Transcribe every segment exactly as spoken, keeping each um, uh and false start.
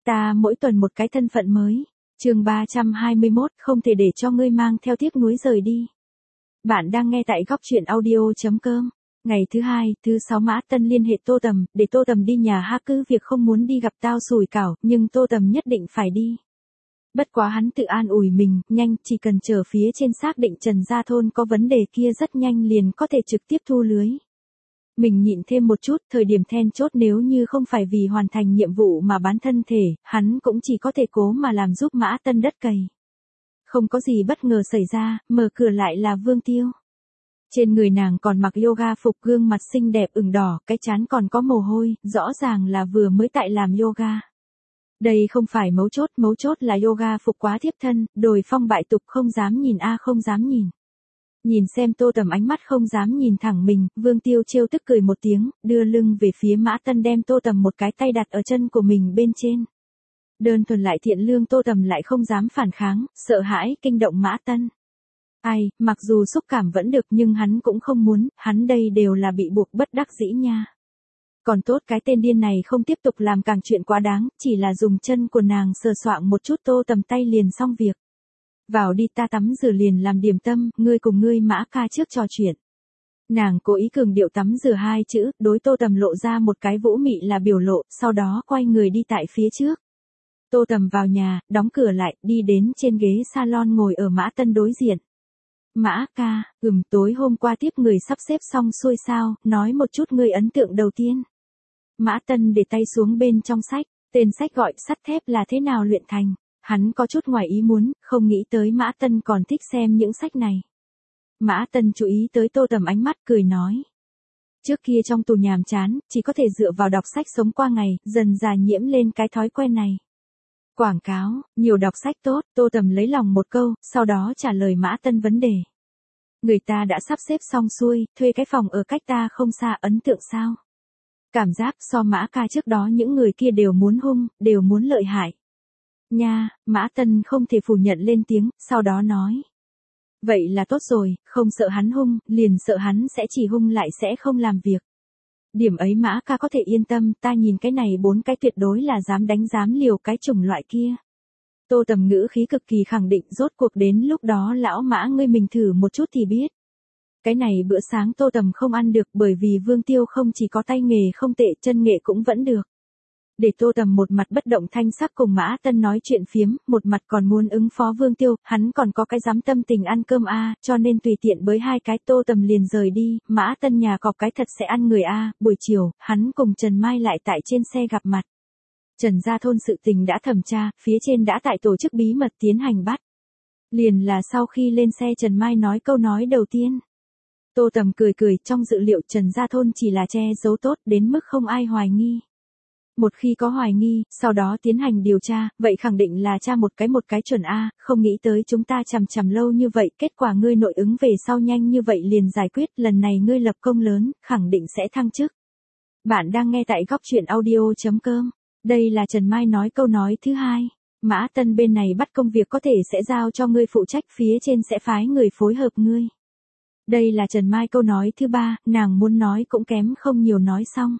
Ta mỗi tuần một cái thân phận mới. Chương ba trăm hai mươi mốt, không thể để cho ngươi mang theo tiếc nuối rời đi. Bạn đang nghe tại góc truyện audio chấm com. Ngày thứ hai, thứ sáu Mã Tân liên hệ Tô Tầm, để Tô Tầm đi nhà ha cứ việc không muốn đi gặp tao sủi cảo, nhưng Tô Tầm nhất định phải đi. Bất quá hắn tự an ủi mình, nhanh, chỉ cần chờ phía trên xác định Trần Gia Thôn có vấn đề kia rất nhanh liền có thể trực tiếp thu lưới. Mình nhịn thêm một chút, thời điểm then chốt nếu như không phải vì hoàn thành nhiệm vụ mà bán thân thể, hắn cũng chỉ có thể cố mà làm giúp Mã Tân đất cày. Không có gì bất ngờ xảy ra, mở cửa lại là Vương Tiêu. Trên người nàng còn mặc yoga phục, gương mặt xinh đẹp ửng đỏ, cái trán còn có mồ hôi, rõ ràng là vừa mới tại làm yoga. Đây không phải mấu chốt, mấu chốt là yoga phục quá thiếp thân, đồi phong bại tục không dám nhìn a không dám nhìn. Nhìn xem Tô Tầm ánh mắt không dám nhìn thẳng mình, Vương Tiêu trêu tức cười một tiếng, đưa lưng về phía Mã Tân đem Tô Tầm một cái tay đặt ở chân của mình bên trên. Đơn thuần lại thiện lương Tô Tầm lại không dám phản kháng, sợ hãi, kinh động Mã Tân. Ai, mặc dù xúc cảm vẫn được nhưng hắn cũng không muốn, hắn đây đều là bị buộc bất đắc dĩ nha. Còn tốt cái tên điên này không tiếp tục làm càng chuyện quá đáng, chỉ là dùng chân của nàng sờ soạng một chút Tô Tầm tay liền xong việc. Vào đi, ta tắm rửa liền làm điểm tâm, ngươi cùng ngươi Mã ca trước trò chuyện. Nàng cố ý cường điệu tắm rửa hai chữ, đối Tô Tầm lộ ra một cái vũ mị là biểu lộ, sau đó quay người đi tại phía trước. Tô Tầm vào nhà, đóng cửa lại, đi đến trên ghế salon ngồi ở Mã Tân đối diện. Mã ca, ừm, tối hôm qua tiếp người sắp xếp xong xuôi sao, nói một chút ngươi ấn tượng đầu tiên. Mã Tân để tay xuống bên trong sách, tên sách gọi Sắt thép là thế nào luyện thành. Hắn có chút ngoài ý muốn, không nghĩ tới Mã Tân còn thích xem những sách này. Mã Tân chú ý tới Tô Tầm ánh mắt cười nói. Trước kia trong tù nhàm chán, chỉ có thể dựa vào đọc sách sống qua ngày, dần dà nhiễm lên cái thói quen này. Quảng cáo, nhiều đọc sách tốt, Tô Tầm lấy lòng một câu, sau đó trả lời Mã Tân vấn đề. Người ta đã sắp xếp xong xuôi, thuê cái phòng ở cách ta không xa, ấn tượng sao? Cảm giác so Mã ca trước đó những người kia đều muốn hung, đều muốn lợi hại. Nha, Mã Tân không thể phủ nhận lên tiếng, sau đó nói. Vậy là tốt rồi, không sợ hắn hung, liền sợ hắn sẽ chỉ hung lại sẽ không làm việc. Điểm ấy Mã ca có thể yên tâm, ta nhìn cái này bốn cái tuyệt đối là dám đánh dám liều cái chủng loại kia. Tô Tầm ngữ khí cực kỳ khẳng định, rốt cuộc đến lúc đó lão Mã ngươi mình thử một chút thì biết. Cái này bữa sáng Tô Tầm không ăn được bởi vì Vương Tiêu không chỉ có tay nghề không tệ, chân nghệ cũng vẫn được. Để Tô Tầm một mặt bất động thanh sắc cùng Mã Tân nói chuyện phiếm, một mặt còn muốn ứng phó Vương Tiêu, hắn còn có cái dám tâm tình ăn cơm a, cho nên tùy tiện bới hai cái Tô Tầm liền rời đi, Mã Tân nhà cọp cái thật sẽ ăn người a, buổi chiều, hắn cùng Trần Mai lại tại trên xe gặp mặt. Trần Gia Thôn sự tình đã thẩm tra, phía trên đã tại tổ chức bí mật tiến hành bắt. Liền là sau khi lên xe Trần Mai nói câu nói đầu tiên. Tô Tầm cười cười, trong dự liệu Trần Gia Thôn chỉ là che giấu tốt đến mức không ai hoài nghi. Một khi có hoài nghi, sau đó tiến hành điều tra, vậy khẳng định là tra một cái một cái chuẩn A, không nghĩ tới chúng ta chằm chằm lâu như vậy, kết quả ngươi nội ứng về sau nhanh như vậy liền giải quyết, lần này ngươi lập công lớn, khẳng định sẽ thăng chức. Bạn đang nghe tại góc truyện audio chấm com, đây là Trần Mai nói câu nói thứ hai, Mã Tân bên này bắt công việc có thể sẽ giao cho ngươi phụ trách, phía trên sẽ phái người phối hợp ngươi. Đây là Trần Mai câu nói thứ ba, nàng muốn nói cũng kém không nhiều nói xong.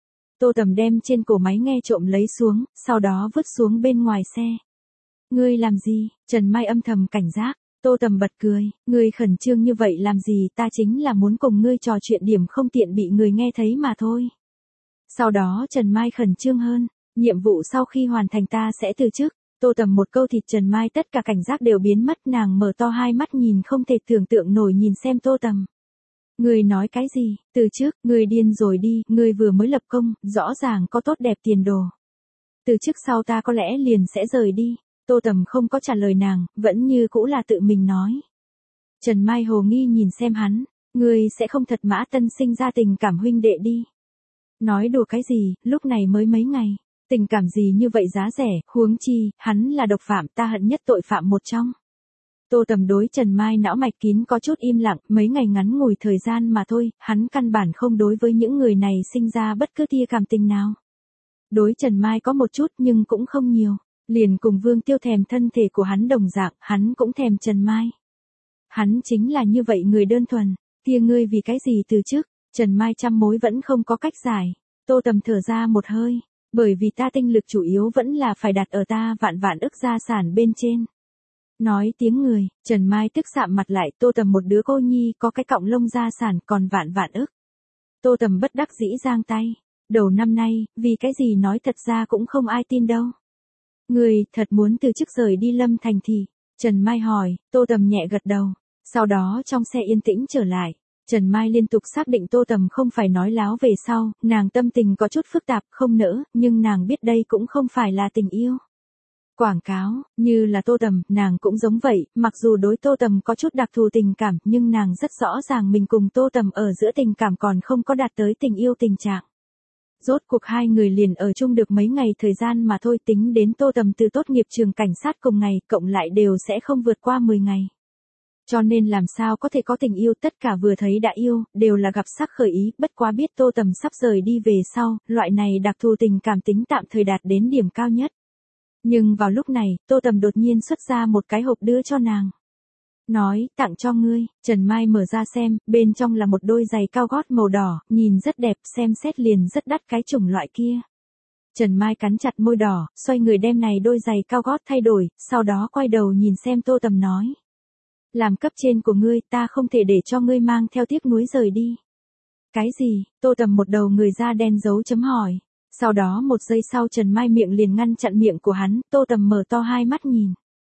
Tô Tầm đem trên cổ máy nghe trộm lấy xuống, sau đó vứt xuống bên ngoài xe. Ngươi làm gì? Trần Mai âm thầm cảnh giác, Tô Tầm bật cười, ngươi khẩn trương như vậy làm gì, ta chính là muốn cùng ngươi trò chuyện điểm không tiện bị người nghe thấy mà thôi. Sau đó Trần Mai khẩn trương hơn, nhiệm vụ sau khi hoàn thành ta sẽ từ chức. Tô Tầm một câu thịt Trần Mai tất cả cảnh giác đều biến mất, nàng mở to hai mắt nhìn không thể tưởng tượng nổi nhìn xem Tô Tầm. Ngươi nói cái gì, từ trước, ngươi điên rồi đi, ngươi vừa mới lập công, rõ ràng có tốt đẹp tiền đồ. Từ trước sau ta có lẽ liền sẽ rời đi, Tô Tầm không có trả lời nàng, vẫn như cũ là tự mình nói. Trần Mai hồ nghi nhìn xem hắn, ngươi sẽ không thật Mã Tân sinh ra tình cảm huynh đệ đi. Nói đùa cái gì, lúc này mới mấy ngày, tình cảm gì như vậy giá rẻ, huống chi, hắn là độc phạm, ta hận nhất tội phạm một trong. Tô Tầm đối Trần Mai não mạch kín có chút im lặng, mấy ngày ngắn ngủi thời gian mà thôi, hắn căn bản không đối với những người này sinh ra bất cứ tia cảm tình nào. Đối Trần Mai có một chút nhưng cũng không nhiều, liền cùng Vương Tiêu thèm thân thể của hắn đồng dạng, hắn cũng thèm Trần Mai. Hắn chính là như vậy người đơn thuần, tia ngươi vì cái gì từ trước, Trần Mai trăm mối vẫn không có cách giải. Tô Tầm thở ra một hơi, Bởi vì ta tinh lực chủ yếu vẫn là phải đặt ở ta vạn vạn ức gia sản bên trên. Nói tiếng người, Trần Mai tức sạm mặt lại, Tô Tầm một đứa cô nhi có cái cọng lông gia sản còn vạn vạn ức. Tô Tầm bất đắc dĩ giang tay. Đầu năm nay, vì cái gì nói thật ra cũng không ai tin đâu. Người thật muốn từ chức rời đi Lâm Thành thì, Trần Mai hỏi, Tô Tầm nhẹ gật đầu. Sau đó trong xe yên tĩnh trở lại, Trần Mai liên tục xác định Tô Tầm không phải nói láo về sau, nàng tâm tình có chút phức tạp không nỡ, nhưng nàng biết đây cũng không phải là tình yêu. Quảng cáo, như là Tô Tầm, nàng cũng giống vậy, mặc dù đối Tô Tầm có chút đặc thù tình cảm, nhưng nàng rất rõ ràng mình cùng Tô Tầm ở giữa tình cảm còn không có đạt tới tình yêu tình trạng. Rốt cuộc hai người liền ở chung được mấy ngày thời gian mà thôi, tính đến Tô Tầm từ tốt nghiệp trường cảnh sát cùng ngày, cộng lại đều sẽ không vượt qua mười ngày. Cho nên làm sao có thể có tình yêu, tất cả vừa thấy đã yêu, đều là gặp sắc khởi ý, bất quá biết Tô Tầm sắp rời đi về sau, loại này đặc thù tình cảm tính tạm thời đạt đến điểm cao nhất. Nhưng vào lúc này, Tô Tầm đột nhiên xuất ra một cái hộp đưa cho nàng. Nói, tặng cho ngươi. Trần Mai mở ra xem, bên trong là một đôi giày cao gót màu đỏ, nhìn rất đẹp, xem xét liền rất đắt cái chủng loại kia. Trần Mai cắn chặt môi đỏ, xoay người đem này đôi giày cao gót thay đổi, sau đó quay đầu nhìn xem Tô Tầm nói. Làm cấp trên của ngươi, ta không thể để cho ngươi mang theo tiếc nuối rời đi. Cái gì? Tô Tầm một đầu người da đen dấu chấm hỏi. Sau đó một giây sau Trần Mai miệng liền ngăn chặn miệng của hắn, Tô Tầm mở to hai mắt nhìn.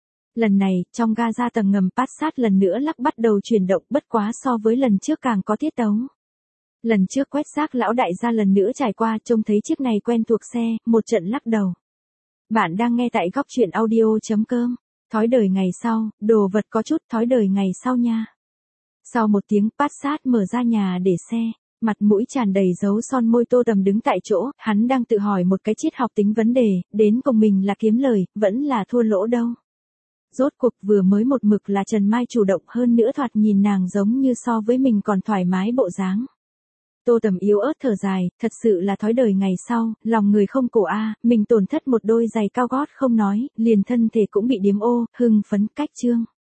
Lần này, trong ga ra tầng ngầm Passat lần nữa lắc bắt đầu chuyển động, bất quá so với lần trước càng có tiết tấu. Lần trước quét rác lão đại gia lần nữa trải qua, trông thấy chiếc này quen thuộc xe, một trận lắc đầu. Bạn đang nghe tại góc truyện audio chấm com. Thói đời ngày sau, đồ vật có chút thói đời ngày sau nha. Sau một tiếng Passat mở ra nhà để xe, mặt mũi tràn đầy dấu son môi Tô Tầm đứng tại chỗ, hắn đang tự hỏi một cái triết học tính vấn đề, đến cùng mình là kiếm lời, vẫn là thua lỗ đâu. Rốt cuộc vừa mới một mực là Trần Mai chủ động, hơn nữa thoạt nhìn nàng giống như so với mình còn thoải mái bộ dáng. Tô Tầm yếu ớt thở dài, thật sự là thói đời ngày sau, lòng người không cổ a, mình tổn thất một đôi giày cao gót không nói, liền thân thể cũng bị điếm ô, hưng phấn cách chương.